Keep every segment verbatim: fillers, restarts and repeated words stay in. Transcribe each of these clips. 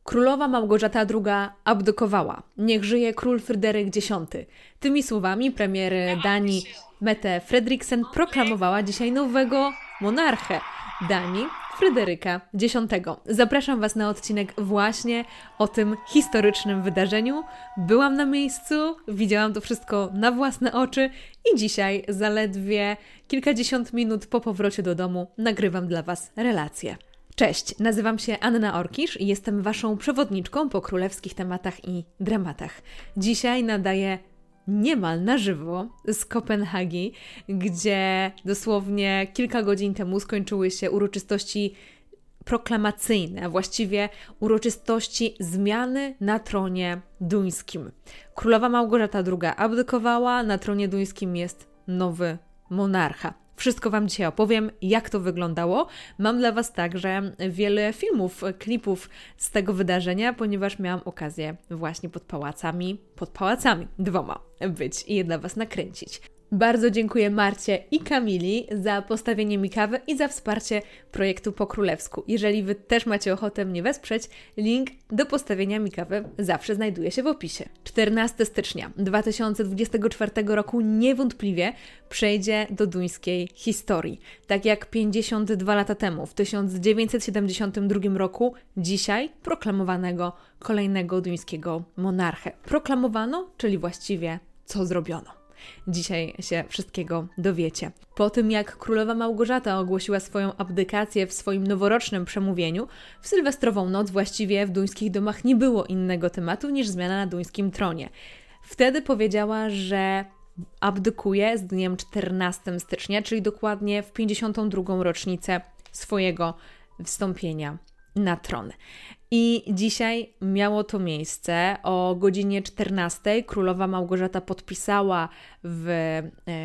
Królowa Małgorzata druga abdykowała. Niech żyje król Fryderyk Dziesiąty. Tymi słowami premier Danii Mette Frederiksen proklamowała dzisiaj nowego monarchę Danii, Fryderyka Dziesiątego. Zapraszam Was na odcinek właśnie o tym historycznym wydarzeniu. Byłam na miejscu, widziałam to wszystko na własne oczy i dzisiaj, zaledwie kilkadziesiąt minut po powrocie do domu, nagrywam dla Was relację. Cześć, nazywam się Anna Orkisz i jestem Waszą przewodniczką po królewskich tematach i dramatach. Dzisiaj nadaję niemal na żywo z Kopenhagi, gdzie dosłownie kilka godzin temu skończyły się uroczystości proklamacyjne, a właściwie uroczystości zmiany na tronie duńskim. Królowa Małgorzata druga abdykowała, na tronie duńskim jest nowy monarcha. Wszystko Wam dzisiaj opowiem, jak to wyglądało. Mam dla Was także wiele filmów, klipów z tego wydarzenia, ponieważ miałam okazję właśnie pod pałacami, pod pałacami dwoma być i je dla Was nakręcić. Bardzo dziękuję Marcie i Kamili za postawienie mi kawy i za wsparcie projektu Po Królewsku. Jeżeli Wy też macie ochotę mnie wesprzeć, link do postawienia mi kawy zawsze znajduje się w opisie. czternastego stycznia dwa tysiące dwudziestego czwartego roku niewątpliwie przejdzie do duńskiej historii. Tak jak pięćdziesiąt dwa lata temu, w tysiąc dziewięćset siedemdziesiątym drugim roku, dzisiaj proklamowanego kolejnego duńskiego monarchę. Proklamowano, czyli właściwie co zrobiono. Dzisiaj się wszystkiego dowiecie. Po tym, jak królowa Małgorzata ogłosiła swoją abdykację w swoim noworocznym przemówieniu, w sylwestrową noc właściwie w duńskich domach nie było innego tematu niż zmiana na duńskim tronie. Wtedy powiedziała, że abdykuje z dniem czternastego stycznia, czyli dokładnie w pięćdziesiątą drugą rocznicę swojego wstąpienia na tron. I dzisiaj miało to miejsce. O godzinie czternastej królowa Małgorzata podpisała w e,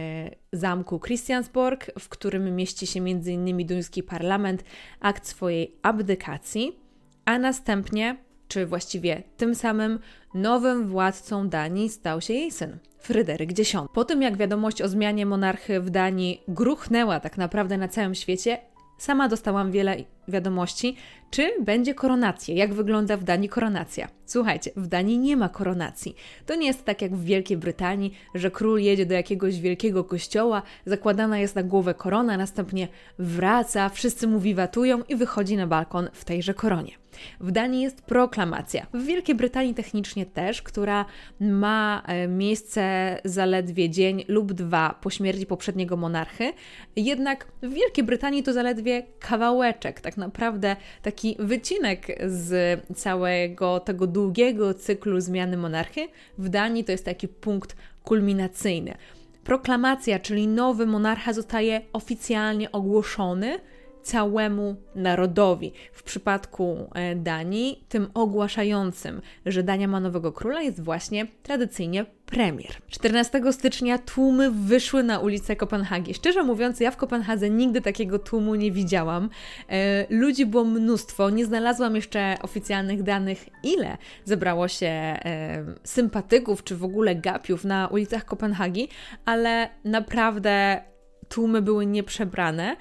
zamku Christiansborg, w którym mieści się między innymi duński parlament, akt swojej abdykacji, a następnie, czy właściwie tym samym, nowym władcą Danii stał się jej syn, Fryderyk Dziesiąty. Po tym, jak wiadomość o zmianie monarchy w Danii gruchnęła tak naprawdę na całym świecie, sama dostałam wiele wiadomości, czy będzie koronacja, jak wygląda w Danii koronacja. Słuchajcie, w Danii nie ma koronacji. To nie jest tak jak w Wielkiej Brytanii, że król jedzie do jakiegoś wielkiego kościoła, zakładana jest na głowę korona, następnie wraca, wszyscy mu wiwatują i wychodzi na balkon w tejże koronie. W Danii jest proklamacja. W Wielkiej Brytanii technicznie też, która ma miejsce zaledwie dzień lub dwa po śmierci poprzedniego monarchy. Jednak w Wielkiej Brytanii to zaledwie kawałeczek, tak naprawdę taki wycinek z całego tego długiego cyklu zmiany monarchy. W Danii to jest taki punkt kulminacyjny. Proklamacja, czyli nowy monarcha, zostaje oficjalnie ogłoszony całemu narodowi. W przypadku Danii, tym ogłaszającym, że Dania ma nowego króla, jest właśnie tradycyjnie premier. czternastego stycznia tłumy wyszły na ulicę Kopenhagi. Szczerze mówiąc, ja w Kopenhadze nigdy takiego tłumu nie widziałam. E, ludzi było mnóstwo. Nie znalazłam jeszcze oficjalnych danych, ile zebrało się e, sympatyków, czy w ogóle gapiów na ulicach Kopenhagi, ale naprawdę tłumy były nieprzebrane.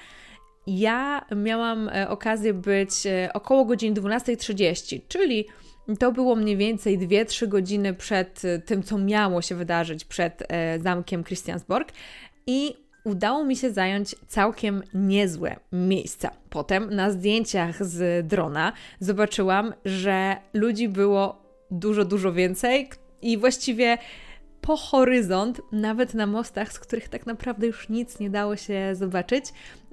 Ja miałam okazję być około godziny dwunastej trzydzieści, czyli to było mniej więcej dwie trzy godziny przed tym, co miało się wydarzyć przed zamkiem Christiansborg i udało mi się zająć całkiem niezłe miejsca. Potem na zdjęciach z drona zobaczyłam, że ludzi było dużo, dużo więcej i właściwie po horyzont, nawet na mostach, z których tak naprawdę już nic nie dało się zobaczyć,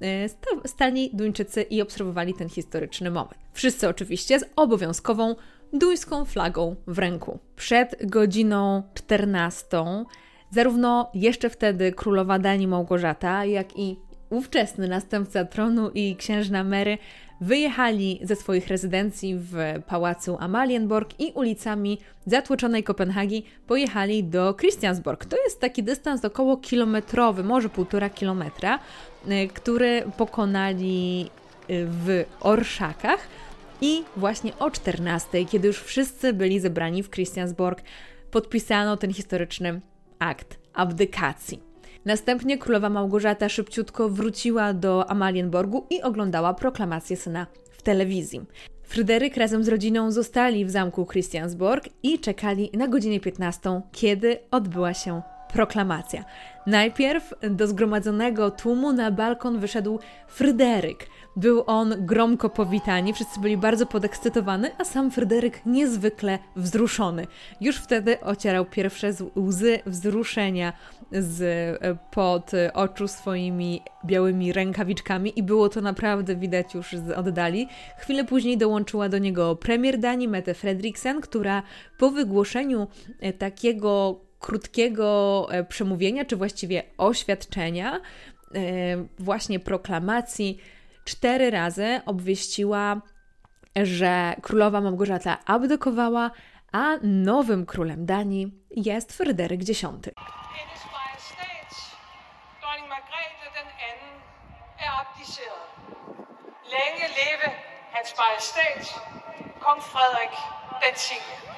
stali Duńczycy i obserwowali ten historyczny moment. Wszyscy oczywiście z obowiązkową duńską flagą w ręku. Przed godziną czternastą zarówno jeszcze wtedy królowa Danii Małgorzata, jak i ówczesny następca tronu i księżna Mary wyjechali ze swoich rezydencji w pałacu Amalienborg i ulicami zatłoczonej Kopenhagi pojechali do Christiansborg. To jest taki dystans około kilometrowy, może półtora kilometra, który pokonali w orszakach i właśnie o czternastej, kiedy już wszyscy byli zebrani w Christiansborg, podpisano ten historyczny akt abdykacji. Następnie królowa Małgorzata szybciutko wróciła do Amalienborgu i oglądała proklamację syna w telewizji. Fryderyk razem z rodziną zostali w zamku Christiansborg i czekali na godzinę piętnastą, kiedy odbyła się proklamacja. Najpierw do zgromadzonego tłumu na balkon wyszedł Fryderyk. Był on gromko powitany, wszyscy byli bardzo podekscytowani, a sam Fryderyk niezwykle wzruszony. Już wtedy ocierał pierwsze łzy wzruszenia z pod oczu swoimi białymi rękawiczkami i było to naprawdę widać już z oddali. Chwilę później dołączyła do niego premier Danii Mette Frederiksen, która po wygłoszeniu takiego krótkiego przemówienia, czy właściwie oświadczenia, właśnie proklamacji, cztery razy obwieściła, że królowa Małgorzata abdykowała, a nowym królem Danii jest Fryderyk dziesiąty. Hendes Majestat, Dronning Margrethe den anden er abdiceret. Længe leve Hans Majestat, Kong Frederik den tiende.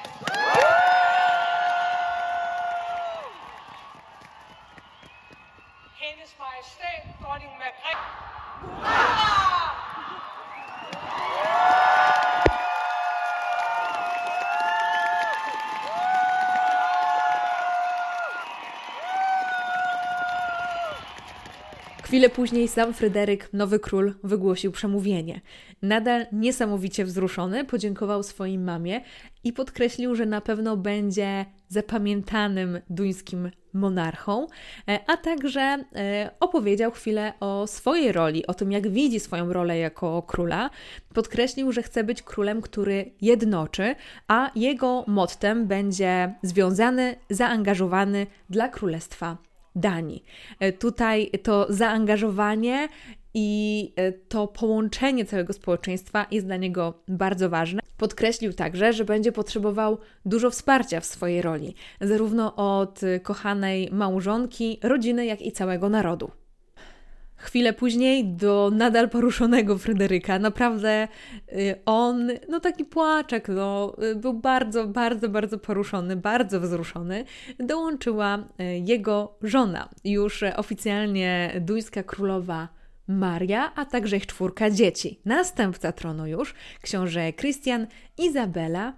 Hendes Majestat, Dronning Margrethe. Chwilę później sam Fryderyk, nowy król, wygłosił przemówienie. Nadal niesamowicie wzruszony, podziękował swojej mamie i podkreślił, że na pewno będzie zapamiętanym duńskim monarchą, a także opowiedział chwilę o swojej roli, o tym, jak widzi swoją rolę jako króla. Podkreślił, że chce być królem, który jednoczy, a jego mottem będzie związany, zaangażowany dla Królestwa Danii. Tutaj to zaangażowanie i to połączenie całego społeczeństwa jest dla niego bardzo ważne. Podkreślił także, że będzie potrzebował dużo wsparcia w swojej roli, zarówno od kochanej małżonki, rodziny, jak i całego narodu. Chwilę później do nadal poruszonego Fryderyka, naprawdę on, no taki płaczek, no, był bardzo, bardzo, bardzo poruszony, bardzo wzruszony, dołączyła jego żona, już oficjalnie duńska królowa Maria, a także ich czwórka dzieci. Następca tronu już, książę Christian, Izabela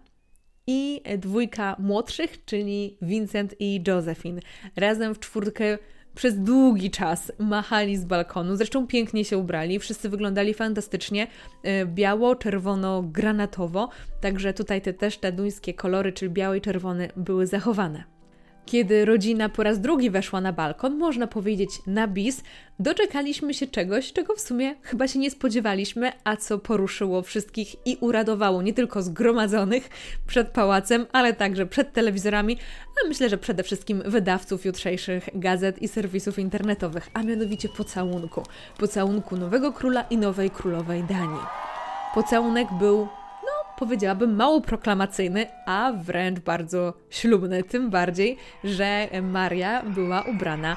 i dwójka młodszych, czyli Vincent i Josephine. Razem w czwórkę przez długi czas machali z balkonu, zresztą pięknie się ubrali, wszyscy wyglądali fantastycznie, biało, czerwono, granatowo, także tutaj te, też te duńskie kolory, czyli biały i czerwony, były zachowane. Kiedy rodzina po raz drugi weszła na balkon, można powiedzieć na bis, doczekaliśmy się czegoś, czego w sumie chyba się nie spodziewaliśmy, a co poruszyło wszystkich i uradowało nie tylko zgromadzonych przed pałacem, ale także przed telewizorami, a myślę, że przede wszystkim wydawców jutrzejszych gazet i serwisów internetowych, a mianowicie pocałunku. Pocałunku nowego króla i nowej królowej Danii. Pocałunek był, powiedziałabym, mało proklamacyjny, a wręcz bardzo ślubny, tym bardziej, że Maria była ubrana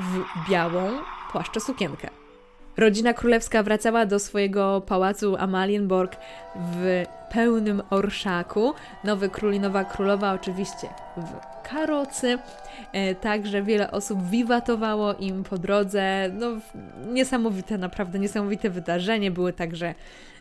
w białą płaszczosukienkę. Rodzina królewska wracała do swojego pałacu Amalienborg w pełnym orszaku. Nowy król i nowa królowa oczywiście w karocy. Także wiele osób wiwatowało im po drodze. No, niesamowite, naprawdę niesamowite wydarzenie. Były także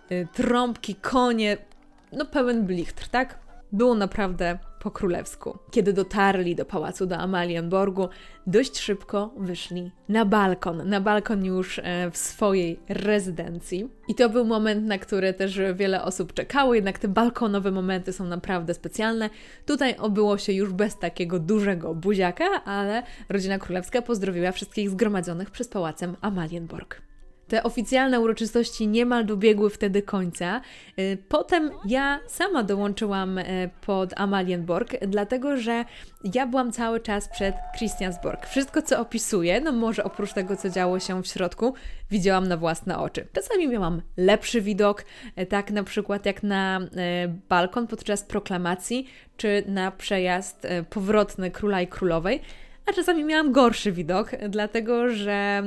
trąbki, konie, no pełen blichtr, tak? Było naprawdę po królewsku. Kiedy dotarli do pałacu, do Amalienborgu, dość szybko wyszli na balkon. Na balkon już w swojej rezydencji. I to był moment, na który też wiele osób czekało, jednak te balkonowe momenty są naprawdę specjalne. Tutaj obyło się już bez takiego dużego buziaka, ale rodzina królewska pozdrowiła wszystkich zgromadzonych przed pałacem Amalienborg. Te oficjalne uroczystości niemal dobiegły wtedy końca. Potem ja sama dołączyłam pod Amalienborg, dlatego że ja byłam cały czas przed Christiansborg. Wszystko, co opisuję, no może oprócz tego, co działo się w środku, widziałam na własne oczy. Czasami miałam lepszy widok, tak na przykład jak na balkon podczas proklamacji, czy na przejazd powrotny króla i królowej, a czasami miałam gorszy widok, dlatego że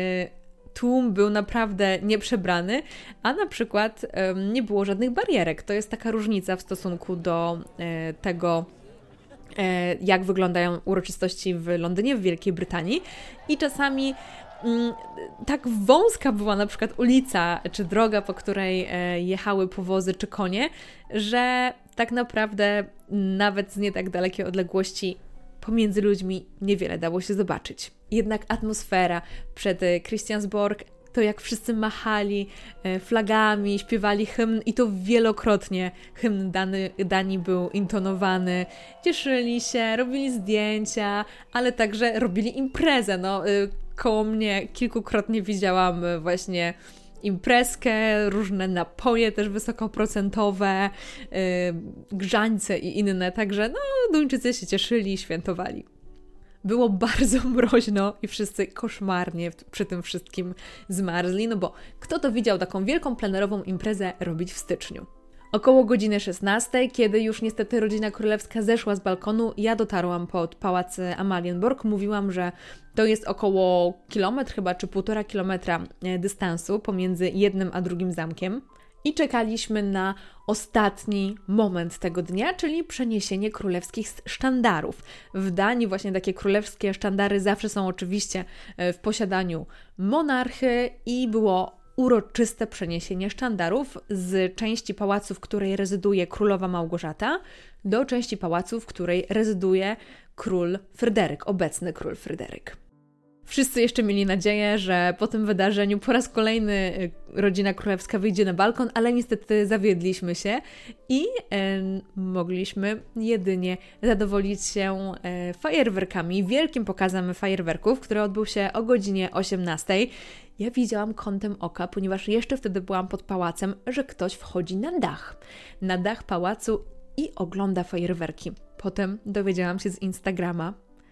tłum był naprawdę nieprzebrany, a na przykład um, nie było żadnych barierek. To jest taka różnica w stosunku do e, tego, e, jak wyglądają uroczystości w Londynie, w Wielkiej Brytanii. I czasami tak wąska była na przykład ulica czy droga, po której jechały powozy czy konie, że tak naprawdę nawet z nie tak dalekiej odległości pomiędzy ludźmi niewiele dało się zobaczyć. Jednak atmosfera przed Christiansborg, to jak wszyscy machali flagami, śpiewali hymn i to wielokrotnie hymn Dany, Danii był intonowany, cieszyli się, robili zdjęcia, ale także robili imprezę. No, koło mnie kilkukrotnie widziałam właśnie imprezkę, różne napoje też wysokoprocentowe, yy, grzańce i inne, także no Duńczycy się cieszyli i świętowali. Było bardzo mroźno i wszyscy koszmarnie przy tym wszystkim zmarzli, no bo kto to widział taką wielką plenerową imprezę robić w styczniu? Około godziny szesnastej, kiedy już niestety rodzina królewska zeszła z balkonu, ja dotarłam pod pałac Amalienborg. Mówiłam, że to jest około kilometr chyba, czy półtora kilometra dystansu pomiędzy jednym a drugim zamkiem. I czekaliśmy na ostatni moment tego dnia, czyli przeniesienie królewskich sztandarów. W Danii właśnie takie królewskie sztandary zawsze są oczywiście w posiadaniu monarchy i było uroczyste przeniesienie sztandarów z części pałacu, w której rezyduje królowa Małgorzata, do części pałacu, w której rezyduje król Fryderyk, obecny król Fryderyk. Wszyscy jeszcze mieli nadzieję, że po tym wydarzeniu po raz kolejny rodzina królewska wyjdzie na balkon, ale niestety zawiedliśmy się i e, mogliśmy jedynie zadowolić się e, fajerwerkami, wielkim pokazem fajerwerków, który odbył się o godzinie osiemnastej. Ja widziałam kątem oka, ponieważ jeszcze wtedy byłam pod pałacem, że ktoś wchodzi na dach. Na dach pałacu i ogląda fajerwerki. Potem dowiedziałam się z Instagrama,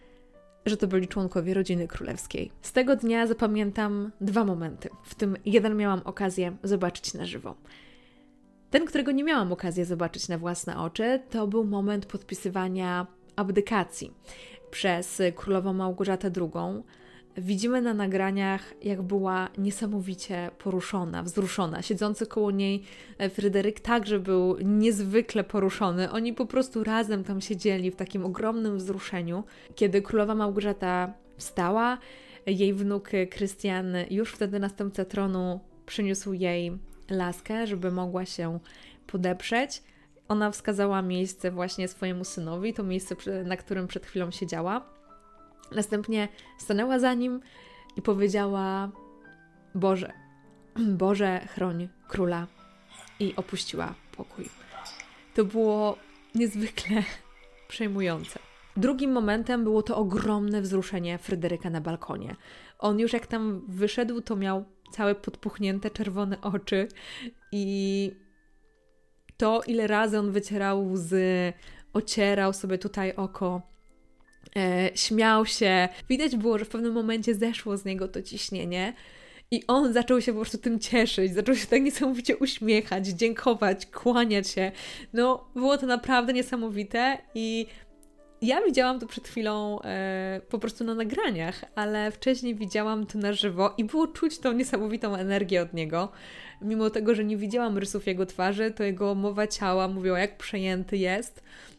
że to byli członkowie rodziny królewskiej. Z tego dnia zapamiętam dwa momenty, w tym jeden miałam okazję zobaczyć na żywo. Ten, którego nie miałam okazji zobaczyć na własne oczy, to był moment podpisywania abdykacji przez królową Małgorzatę drugą. Widzimy na nagraniach, jak była niesamowicie poruszona, wzruszona. Siedzący koło niej Fryderyk także był niezwykle poruszony. Oni po prostu razem tam siedzieli w takim ogromnym wzruszeniu. Kiedy królowa Małgorzata wstała, jej wnuk Krystian, już wtedy następca tronu, przyniósł jej laskę, żeby mogła się podeprzeć. Ona wskazała miejsce właśnie swojemu synowi, to miejsce, na którym przed chwilą siedziała. Następnie stanęła za nim i powiedziała: Boże, Boże, chroń króla, i opuściła pokój. To było niezwykle przejmujące. Drugim momentem było to ogromne wzruszenie Fryderyka na balkonie. On już jak tam wyszedł, to miał całe podpuchnięte czerwone oczy i to, ile razy on wycierał łzy, ocierał sobie tutaj oko, E, śmiał się. Widać było, że w pewnym momencie zeszło z niego to ciśnienie i on zaczął się po prostu tym cieszyć, zaczął się tak niesamowicie uśmiechać, dziękować, kłaniać się. No, było to naprawdę niesamowite i ja widziałam to przed chwilą e, po prostu na nagraniach, ale wcześniej widziałam to na żywo i było czuć tą niesamowitą energię od niego. Mimo tego, że nie widziałam rysów jego twarzy, to jego mowa ciała mówiła, jak przejęty jest.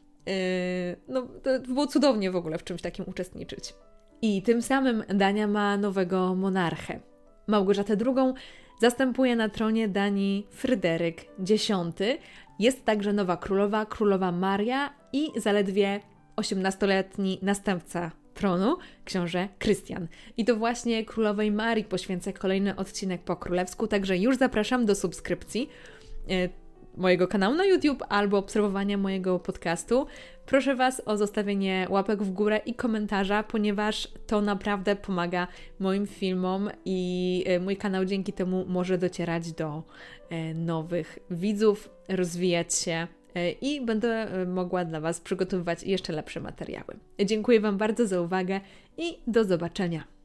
No, to było cudownie w ogóle w czymś takim uczestniczyć. I tym samym Dania ma nowego monarchę. Małgorzatę drugą zastępuje na tronie Danii Fryderyk dziesiąty. Jest także nowa królowa, królowa Maria i zaledwie osiemnastoletni następca tronu, książę Krystian. I to właśnie królowej Marii poświęcę kolejny odcinek po królewsku, także już zapraszam do subskrypcji mojego kanału na YouTube albo obserwowania mojego podcastu. Proszę Was o zostawienie łapek w górę i komentarza, ponieważ to naprawdę pomaga moim filmom i mój kanał dzięki temu może docierać do nowych widzów, rozwijać się i będę mogła dla Was przygotowywać jeszcze lepsze materiały. Dziękuję Wam bardzo za uwagę i do zobaczenia.